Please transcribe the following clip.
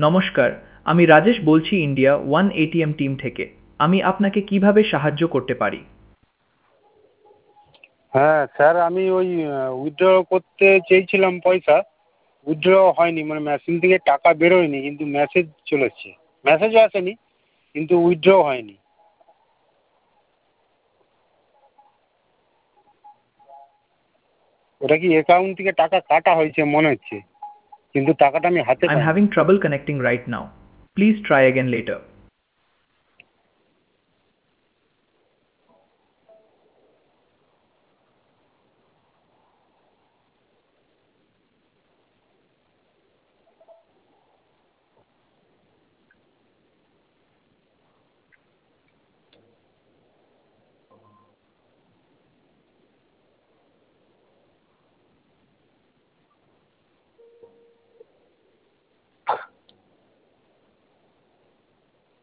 নমস্কার, আমি রাজেশ বলছি ইন্ডিয়া ওয়ান এটিএম টিম থেকে। আমি আপনাকে কিভাবে সাহায্য করতে পারি? হ্যাঁ স্যার, আমি ওই উইথড্র করতে চেয়েছিলাম পয়সা। উইথড্র হয়নি, মানে মেশিন থেকে টাকা বেরোয়নি, কিন্তু মেসেজ চলেছে। মেসেজও আসেনি, কিন্তু উইথড্র হয়নি। ওটা কি অ্যাকাউন্ট থেকে টাকা কাটা হয়েছে মনে হচ্ছে, কিন্তু টাকাটা আমি হাতে I'm পাইনি। having trouble connecting right now. Please try again later.